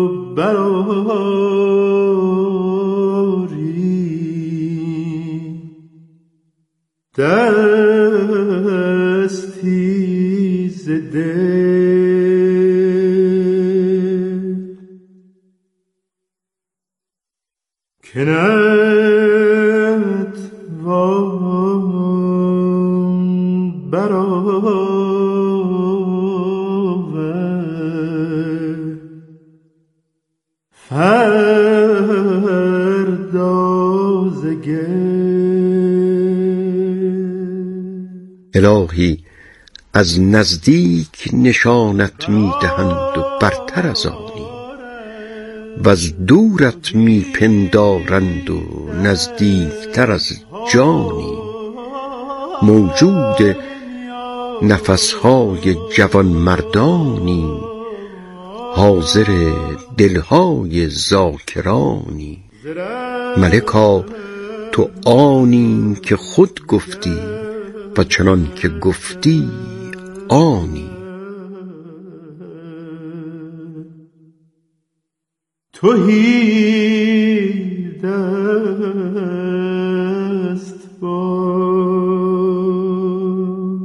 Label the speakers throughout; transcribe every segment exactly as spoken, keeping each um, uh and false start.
Speaker 1: براری دستی ز دل که نتوان برآورد فردا ز گل.
Speaker 2: الهی از نزدیک نشانت می دهند و برتر از آنی و از دورت می پندارند و نزدیکتر از جانی. موجود نفسهای جوان مردانی، حاضر دلهای ذاکرانی. ملکا تو آنی که خود گفتی و چنان که گفتی آنی.
Speaker 1: تویی دست باز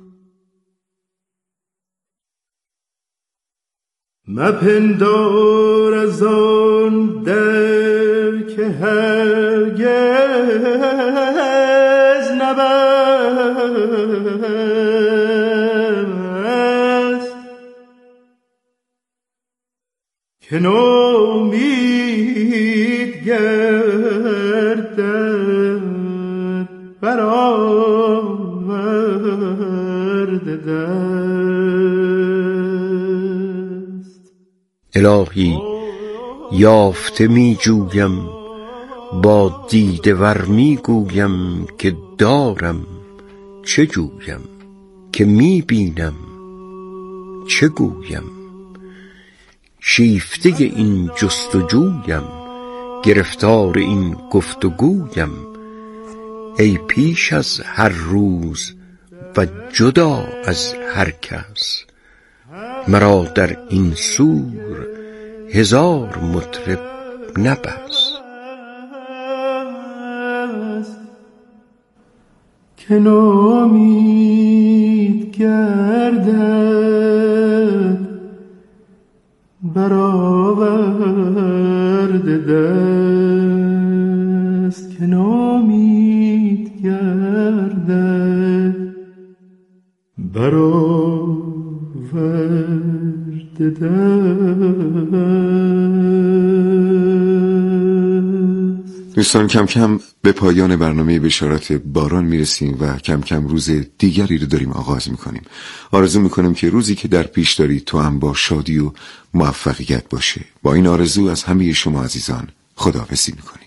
Speaker 1: مپندار از آن در که هرگز نبست که نومید گردد برآورده دست.
Speaker 2: الهی یافته می جویم با دیده ور می گویم که دارم چه جویم، که می بینم چه گویم. شیفته این جستجویم، گرفتار این گفتگویم. ای پیش از هر روز و جدا از هر کس، مرا در این سور هزار مطرب نه بس.
Speaker 1: که نومید گردد برآورده دست. که نومید گردد برآورده دست.
Speaker 3: دوستان کم کم به پایان برنامه بشارت باران میرسیم و کم کم روز دیگری رو داریم آغاز میکنیم. آرزو میکنم که روزی که در پیش دارید تو هم با شادی و موفقیت باشه. با این آرزو از همه شما عزیزان خداحافظی میکنیم.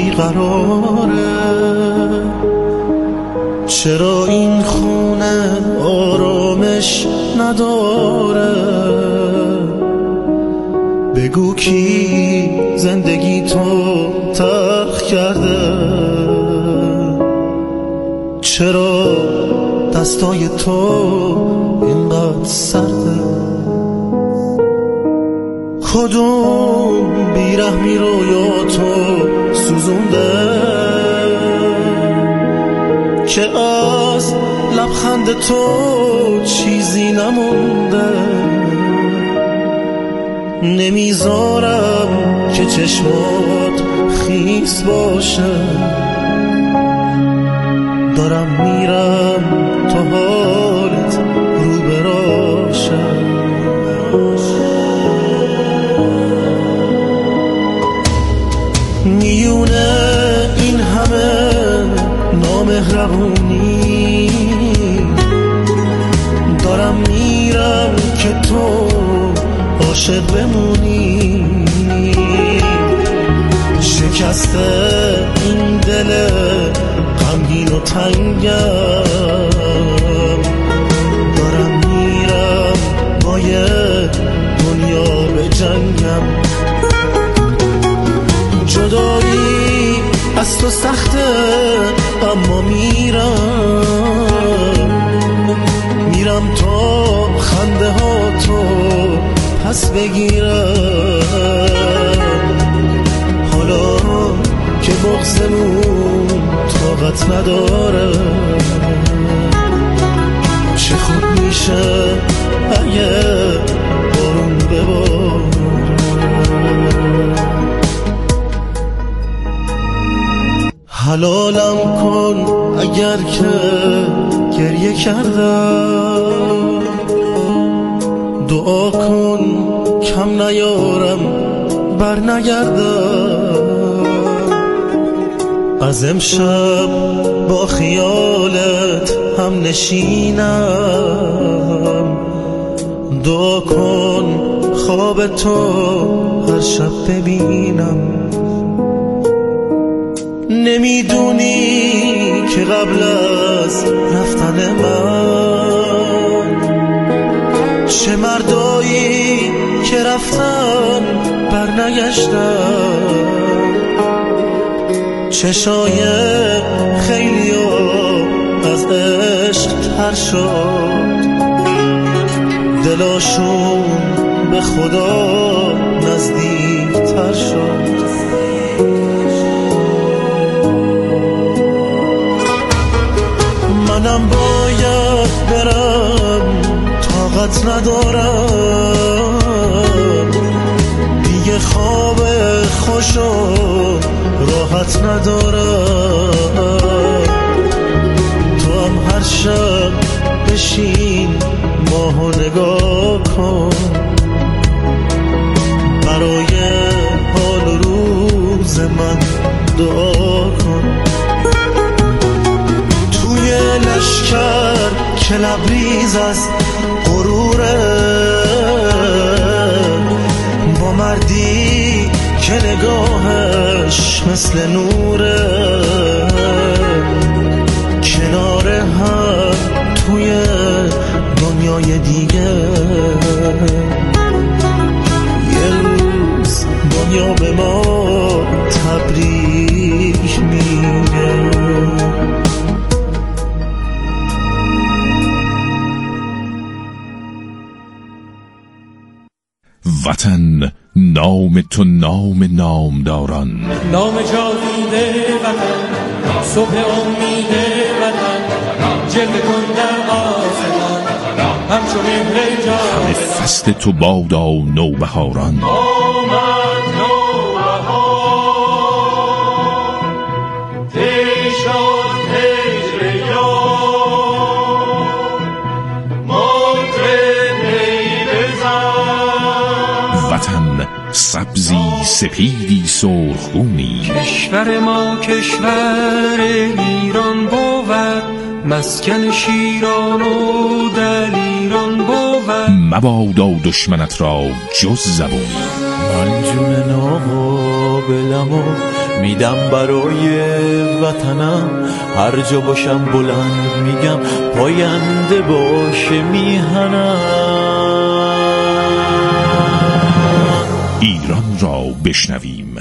Speaker 4: بیقراره؟ چرا این خونه آرامش نداره؟ بگو کی زندگی تو تلخ کرده؟ چرا دستای تو اینقدر سرده؟ کدوم بیرحمی رویا تو سوزونده که از لبخند تو چیزی نمونده؟ نمیذارم که چشمات خیس باشه، دارم میرم تا حالت رو براشه. میونه این همه نامهربونی دارم میرم که تو عاشق بمونی. شکسته این دل غمگین و تنگم، دارم میرم با یه دنیا به جنگم. جدایی از تو سخته اما میرم، میرم تا خنده ها تو پس بگیرم. حالا که بغضمون طاقت نداره، چه خوب میشه اگه بارون بباره. حلالم کن اگر که گریه کردم، دعا کن کم نیارم بر نگردم. از امشب با خیالت هم نشینم، دعا کن خواب تو هر شب ببینم. نمیدونی که قبل از رفتن من چه مردایی که رفتن بر نگشتن، چشای خیلی از عشق تر شد، دلاشون به خدا نزدیک تر شد. منم باید برم، طاقت ندارم دیگه، خواب خوش و راحت ندارم. تو هم هر شب بشین ماهو نگاه کن، برای حال و روز من دعا کن. توی لشکر که لبریز از غروره، با مردی که نگاهش مثل نوره، کنار هم توی دنیای دیگه، یه روز دنیا به ما تبریک میگه.
Speaker 5: وطن نام تو نام نامداران،
Speaker 6: نام جاویده وطن، صبح امید وطن، جلوه کن در آسمان همچون مهر جاودان.
Speaker 5: همه فصل تو بادا نوبهاران،
Speaker 6: آمد نوبهار تی شد هجر یار، مطرب نی بزن.
Speaker 5: وطن سبزی سپیدی سرخگونی،
Speaker 6: کشور ما کشور ایران بود، مسکن شیران و دلیران بود.
Speaker 5: مبادا دشمنت را جز زبونی،
Speaker 1: من جون ناقابلم و
Speaker 4: میدم برای وطنم، هر جا باشم بلند میگم پاینده باشه میهنم.
Speaker 5: ایران را بشنویم.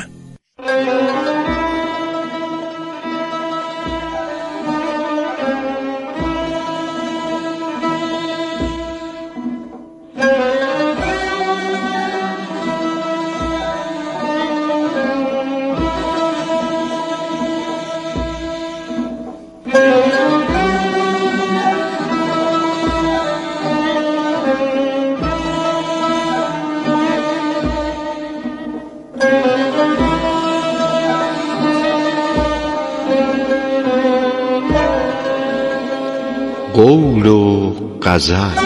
Speaker 2: قول و غزل.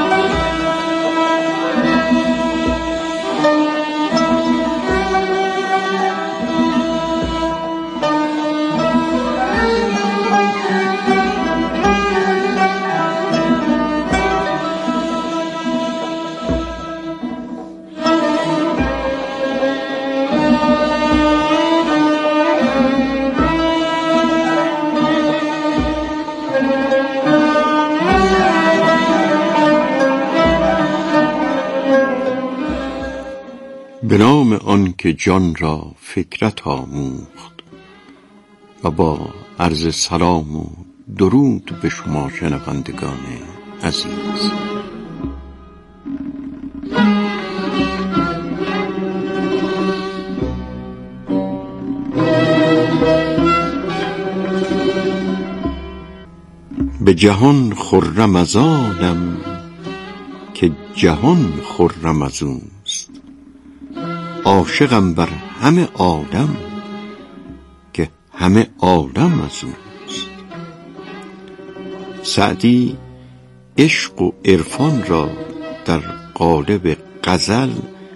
Speaker 2: به نام آن که جان را فکرت آموخت و با عرض سلام و درود به شما شنوندگان عزیز. به جهان خرم از آنم که جهان خرم از اوست، عاشقم بر همه عالم که همه عالم از اوست. سعدی عشق و عرفان را در قالب غزل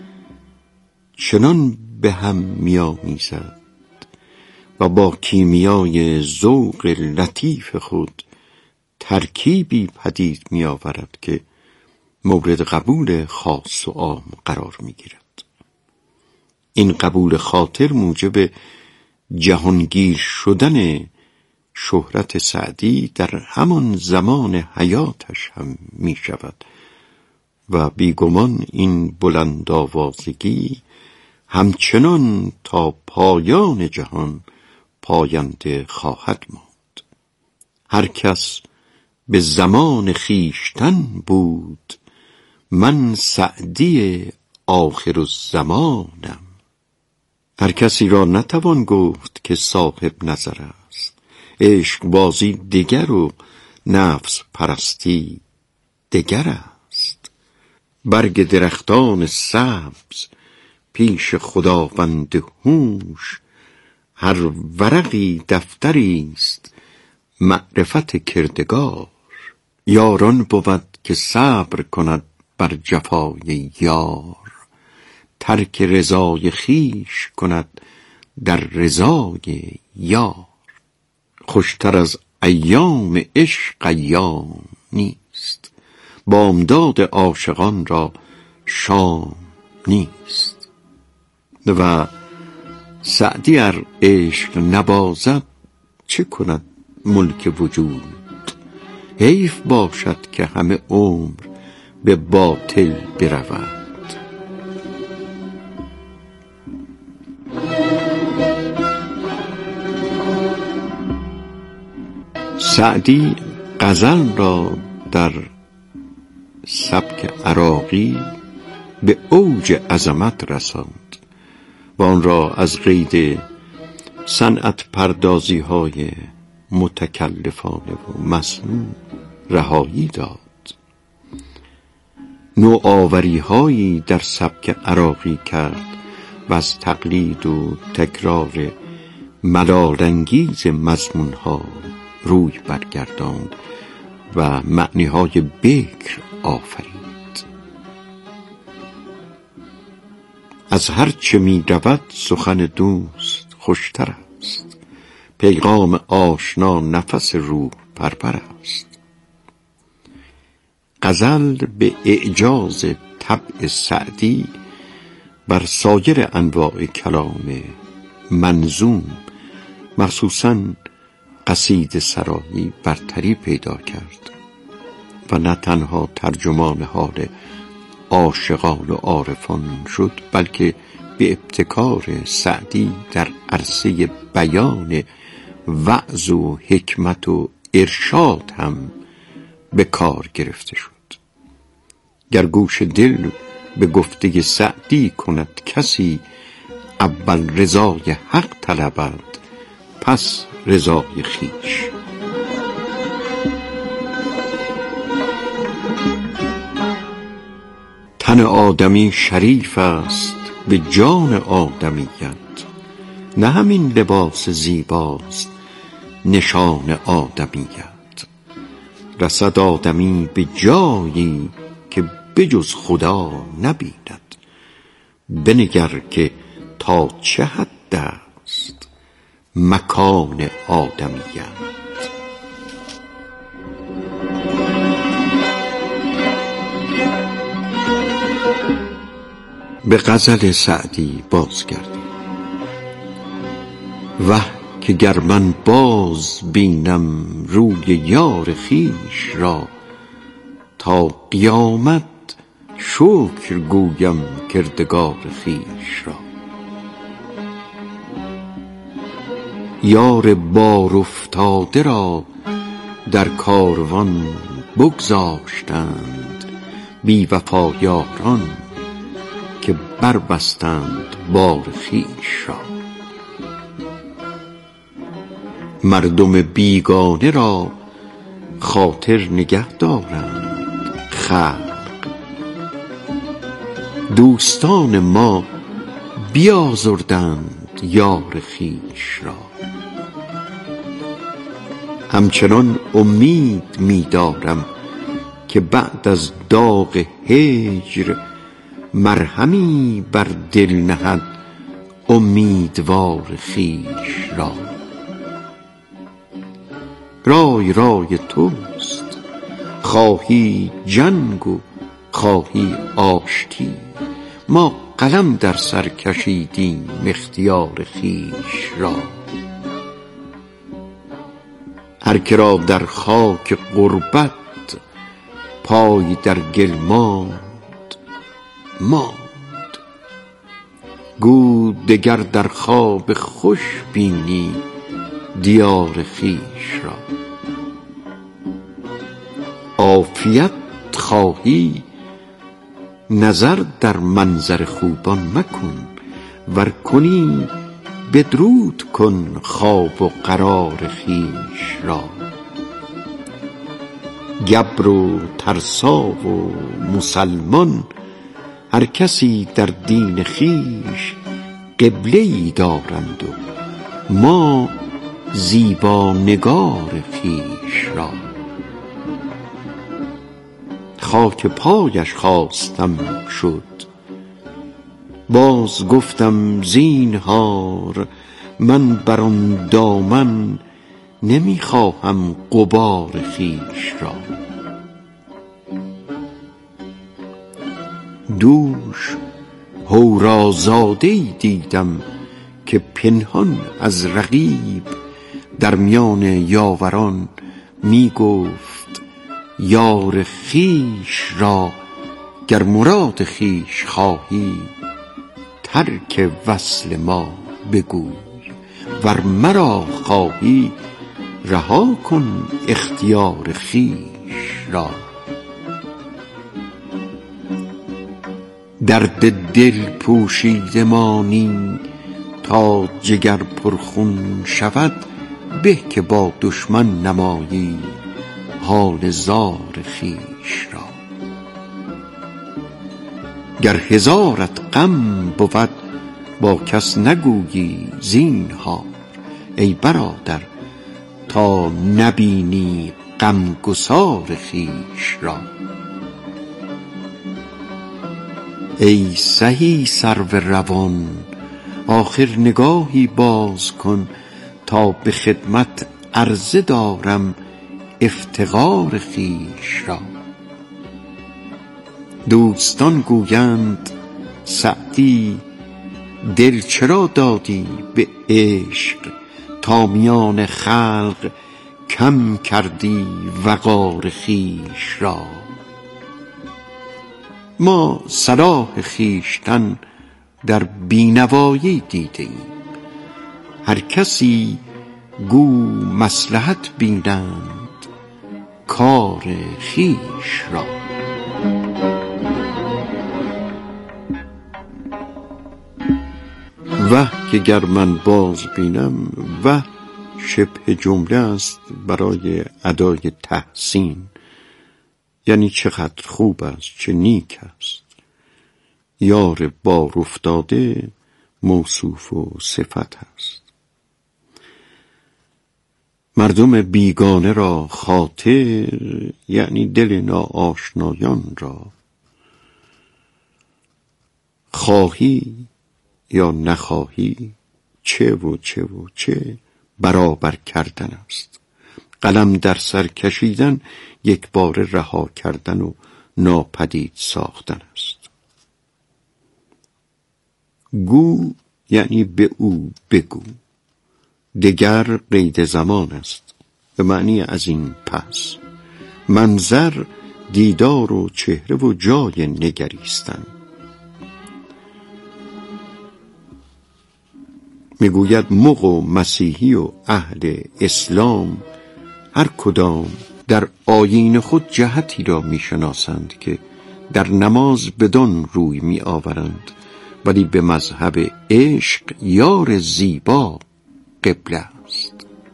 Speaker 2: چنان به هم می‌آمیزد و با کیمیای ذوق لطیف خود ترکیبی پدید می‌آورد که مورد قبول خاص و عام قرار می‌گیرد. این قبول خاطر موجب جهانگیر شدن شهرت سعدی در همان زمان حیاتش هم می شود و بیگمان این بلند آوازگی همچنان تا پایان جهان پاینده خواهد ماند. هر کس به زمان خیشتن بود، من سعدی آخر الزمانم. هر کسی را نتوان گفت که صاحب نظر است. عشق بازی دیگر و نفس پرستی دیگر است. برگ درختان سبز پیش خداوند هوش، هر ورقی دفتری است معرفت کردگار. یاران بود که صبر کند بر جفای یار، ترک رضای خیش کند در رضای یار. خوشتر از ایام عشق ایام نیست، بامداد عاشقان را شام نیست. و سعدی ار عشق نبازد چه کند ملک وجود؟ حیف باشد که همه عمر به باطل برود. سعدی غزل را در سبک عراقی به اوج عظمت رساند و آن را از قید صنعت پردازی های متکلفانه و مصنوع رهایی داد. نوآوری هایی در سبک عراقی کرد و از تقلید و تکرار ملال‌انگیز مضمون ها روی برگرداند و معنی های بکر آفرید. از هر چه می رود سخن دوست خوشتر است، پیغام آشنا نفس روح پرپر است. غزل به اعجاز طبع سعدی بر سایر انواع کلام منظوم مخصوصاً قصیده سرایی برتری پیدا کرد و نه تنها ترجمان حال عاشقان و عارفان شد، بلکه به ابتکار سعدی در عرصه بیان وعظ و حکمت و ارشاد هم به کار گرفته شد. گر گوش دل به گفته سعدی کند کسی، اول رضای حق طلبد پس رضای خویش. تن آدمی شریف است به جان آدمیت، نه همین لباس زیباست نشان آدمیت. رسد آدمی به جایی که بجز خدا نبیند، بنگر که تا چه حد است مکان آدمیت. به غزل سعدی بازگردیم. وه که گر من باز بینم روی یار خویش را، تا قیامت شکر گویم کردگار خویش را. یار بار افتاده را در کاروان بگذاشتند، بی وفا یاران که بربستند بار خویش را. مردم بیگانه را خاطر نگه دارند خلق، دوستان ما بیازردند یار خویش را. همچنان امید می‌دارم که بعد از داغ هجر مرهمی بر دل نهد امیدوار خویش را. رای رای توست، خواهی جنگ و خواهی آشتی، ما قلم در سر کشیدیم اختیار خویش را. هر که را در خاک غربت پای در گل ماند ماند، گو دگر در خواب خوش بینی دیار خویش را. عافیت خواهی نظر در منظر خوبان مکن، ور کنی بدرود کن خواب و قرار خویش را. گبر و ترسا و مسلمان هر کسی در دین خویش قبله ای دارند و ما زیبا نگار خویش را. خاک پایش خواستم شد، باز گفتم زینهار من بر آن دامن نمیخواهم غبار خویش را. دوش هورازاده‌ای دیدم که پنهان از رقیب در میان یاوران می گفت یار خویش را گر مراد خویش خواهی ترک وصل ما بگوی، ور مرا خواهی رها کن اختیار خویش را. درد دل پوشیده مانی تا جگر پرخون شود، به که با دشمن نمایی حال زار خویش را. گر هزارت غم بود با کس نگویی زینهار، ای برادر تا نبینی غمگسار خویش را. ای سهی سرو روان آخر نگاهی باز کن، تا به خدمت عرضه دارم افتقار خویش را. دوستان گویند سعدی دل چرا دادی به عشق تا میان خلق کم کردی وقار خویش را؟ ما صلاح خویشتن در بینوایی دیده ایم، هر کسی گو مصلحت بینند کار خویش را. وه که گر من باز بینم، وه شبه جمله است برای ادای تحسین، یعنی چقدر خوب است، چه نیک است. یار بار افتاده موصوف و صفت است. مردم بیگانه را خاطر، یعنی دل ناآشنایان را. خواهی یا نخواهی، چه و چه و چه برابر کردن است. قلم در سر کشیدن یک بار رها کردن و ناپدید ساختن است. گو یعنی به او بگو. دگر قید زمان است، به معنی از این پس. منظر دیدار و چهره و جای نگریستن. میگوید مغ و مسیحی و اهل اسلام هر کدام در آیین خود جهتی را میشناسند که در نماز بدان روی می آورند، ولی به مذهب عشق یار زیبا قبله است.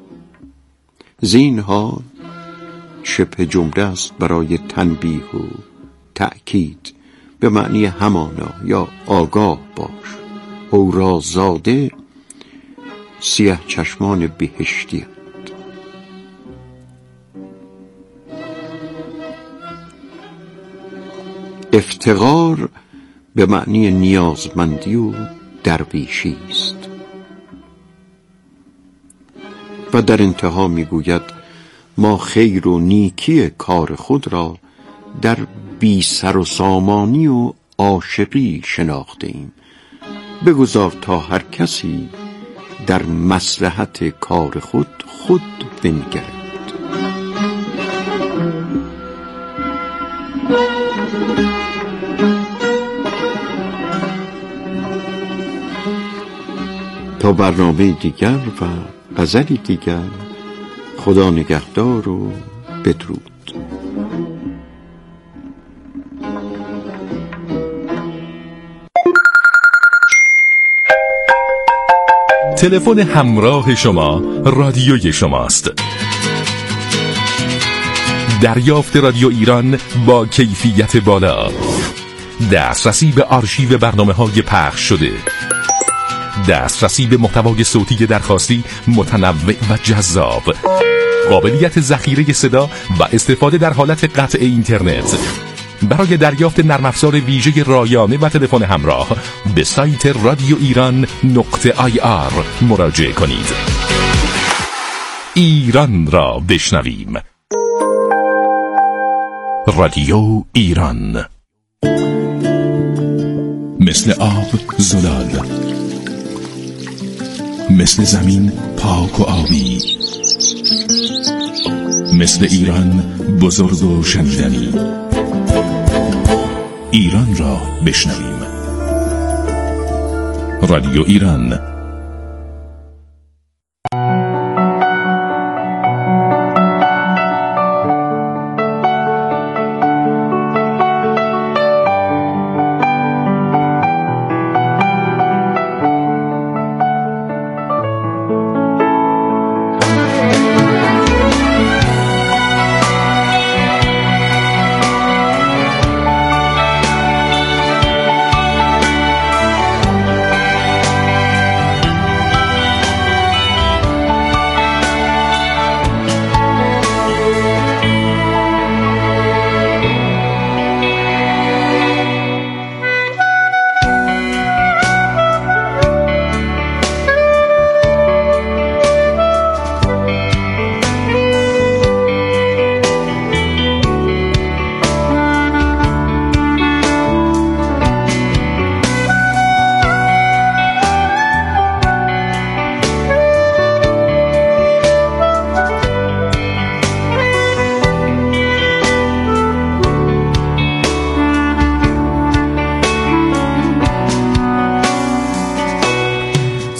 Speaker 2: زینها شبه جمله است برای تنبیه و تأکید، به معنی همانا یا آگاه باش. اورازاده سیه چشمان بهشتی است. افتقار به معنی نیازمندی و درویشی است. و در انتها میگوید ما خیر و نیکی کار خود را در بی سر و سامانی و عاشقی شناخته ایم. بگذار تا هر کسی در مصلحت کار خود خود بنگرد. تا برنامه دیگر و غزلی دیگر، خدا نگهدار و بدرود.
Speaker 5: تلفن همراه شما رادیوی شماست. دریافت رادیو ایران با کیفیت بالا، دسترسی به آرشیو برنامه‌های پخش شده، دسترسی به محتوای صوتی درخواستی متنوع و جذاب، قابلیت ذخیره صدا و استفاده در حالت قطع اینترنت. برای دریافت نرم افزار ویژه رایانه و تلفن همراه به سایت رادیو ایران نقطه آی آر مراجعه کنید. ایران را بشنویم. رادیو ایران. مثل آب زلال، مثل زمین پاک و آبی، مثل ایران بزرگ و شنیدنی. ایران را بشنویم. رادیو ایران.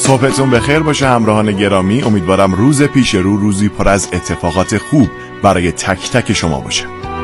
Speaker 7: صبحتون بخیر باشه همراهان گرامی. امیدوارم روز پیش رو روزی پر از اتفاقات خوب برای تک تک شما باشه.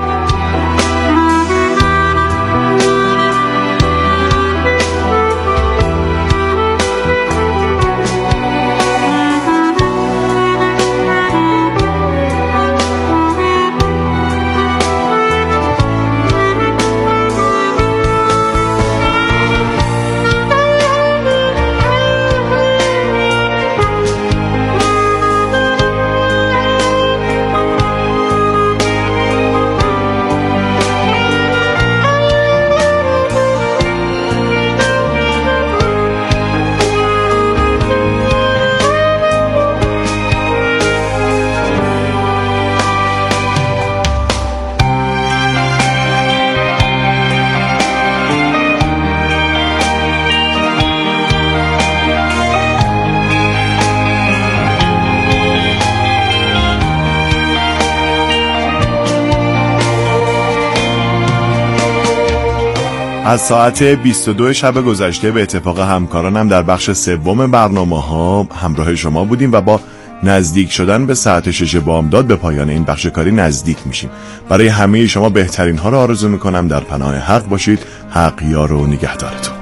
Speaker 7: از ساعت بیست و دو شب گذشته به اتفاق همکارانم در بخش سوم برنامه ها همراه شما بودیم و با نزدیک شدن به ساعت شش بامداد به پایان این بخش کاری نزدیک میشیم. برای همه شما بهترین ها را آرزو میکنم. در پناه حق باشید. حق یار و نگهدارتون.